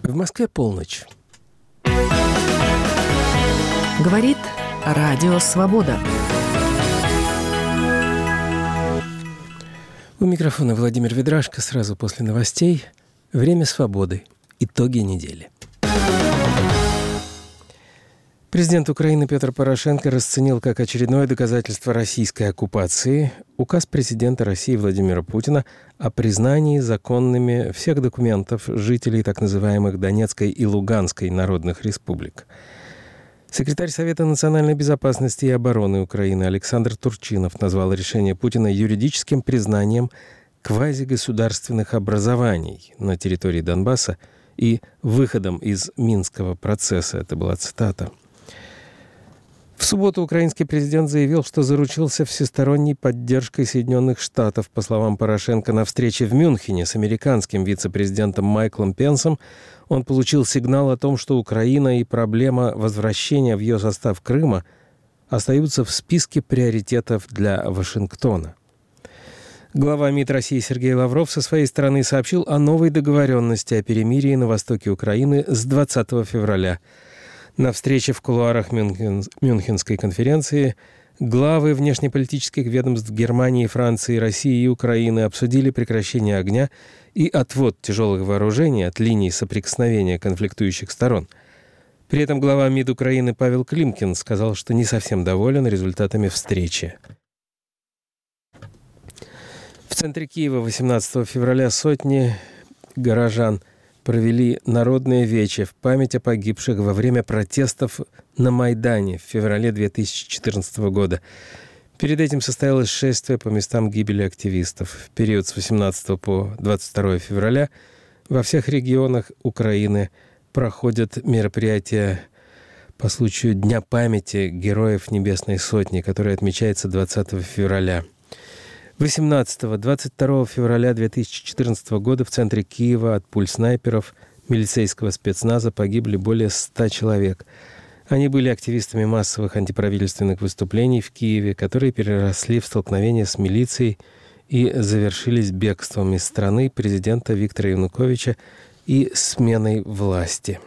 В Москве полночь. Говорит Радио Свобода. У микрофона Владимир Ведрашко. Сразу после новостей. Время свободы. Итоги недели. Президент Украины Петр Порошенко расценил как очередное доказательство российской оккупации указ президента России Владимира Путина о признании законными всех документов жителей так называемых Донецкой и Луганской народных республик. Секретарь Совета национальной безопасности и обороны Украины Александр Турчинов назвал решение Путина юридическим признанием квазигосударственных образований на территории Донбасса и выходом из Минского процесса. Это была цитата. В субботу украинский президент заявил, что заручился всесторонней поддержкой Соединенных Штатов. По словам Порошенко, на встрече в Мюнхене с американским вице-президентом Майклом Пенсом он получил сигнал о том, что Украина и проблема возвращения в ее состав Крыма остаются в списке приоритетов для Вашингтона. Глава МИД России Сергей Лавров со своей стороны сообщил о новой договоренности о перемирии на востоке Украины с 20 февраля. На встрече в кулуарах Мюнхенской конференции главы внешнеполитических ведомств Германии, Франции, России и Украины обсудили прекращение огня и отвод тяжелых вооружений от линий соприкосновения конфликтующих сторон. При этом глава МИД Украины Павел Климкин сказал, что не совсем доволен результатами встречи. В центре Киева 18 февраля сотни горожан провели народное вече в память о погибших во время протестов на Майдане в феврале 2014 года. Перед этим состоялось шествие по местам гибели активистов. В период с 18 по 22 февраля во всех регионах Украины проходят мероприятия по случаю Дня памяти Героев Небесной Сотни, который отмечается 20 февраля. 18-22 февраля 2014 года в центре Киева от пуль снайперов милицейского спецназа погибли более 100 человек. Они были активистами массовых антиправительственных выступлений в Киеве, которые переросли в столкновения с милицией и завершились бегством из страны президента Виктора Януковича и сменой власти.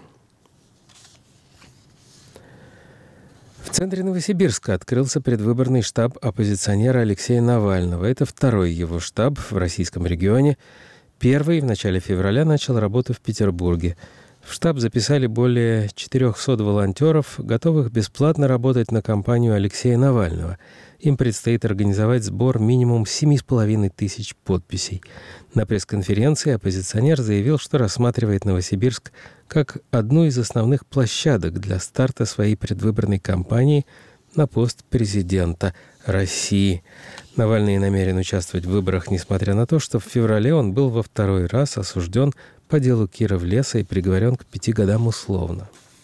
В центре Новосибирска открылся предвыборный штаб оппозиционера Алексея Навального. Это второй его штаб в российском регионе. Первый в начале февраля начал работу в Петербурге. В штаб записали более 400 волонтеров, готовых бесплатно работать на кампанию Алексея Навального. Им предстоит организовать сбор минимум 7,5 тысяч подписей. На пресс-конференции оппозиционер заявил, что рассматривает Новосибирск как одну из основных площадок для старта своей предвыборной кампании на пост президента России. Навальный намерен участвовать в выборах, несмотря на то, что в феврале он был во второй раз осужден по делу Кировлеса и приговорен к 5 годам условно.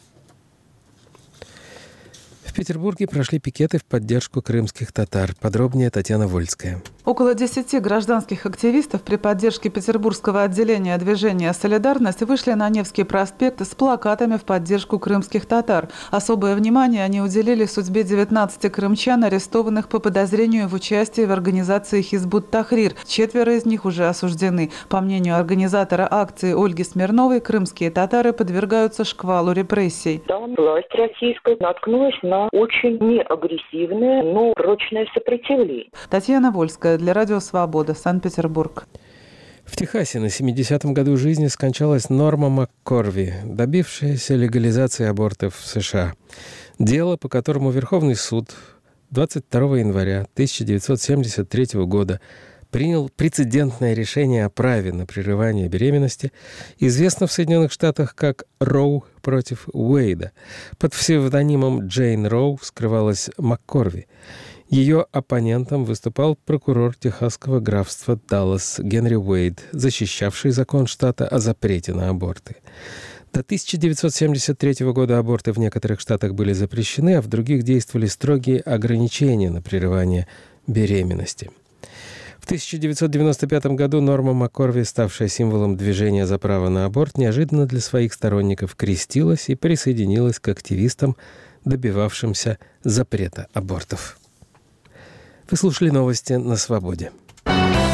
В Петербурге прошли пикеты в поддержку крымских татар. Подробнее Татьяна Вольская. Около 10 гражданских активистов при поддержке петербургского отделения движения «Солидарность» вышли на Невский проспект с плакатами в поддержку крымских татар. Особое внимание они уделили судьбе 19 крымчан, арестованных по подозрению в участии в организации «Хизбут-Тахрир». 4 из них уже осуждены. По мнению организатора акции Ольги Смирновой, крымские татары подвергаются шквалу репрессий. Там власть российская наткнулась на очень неагрессивное, но прочное сопротивление. Татьяна Вольская для Радио Свобода, Санкт-Петербург. В Техасе на 70-м году жизни скончалась Норма МакКорви, добившаяся легализации абортов в США. Дело, по которому Верховный суд 22 января 1973 года принял прецедентное решение о праве на прерывание беременности, известно в Соединенных Штатах как Роу против Уэйда. Под псевдонимом Джейн Роу скрывалась МакКорви. Ее оппонентом выступал прокурор техасского графства Даллас Генри Уэйд, защищавший закон штата о запрете на аборты. До 1973 года аборты в некоторых штатах были запрещены, а в других действовали строгие ограничения на прерывание беременности. В 1995 году Норма МакКорви, ставшая символом движения за право на аборт, неожиданно для своих сторонников крестилась и присоединилась к активистам, добивавшимся запрета абортов. Вы слушали новости на Свободе.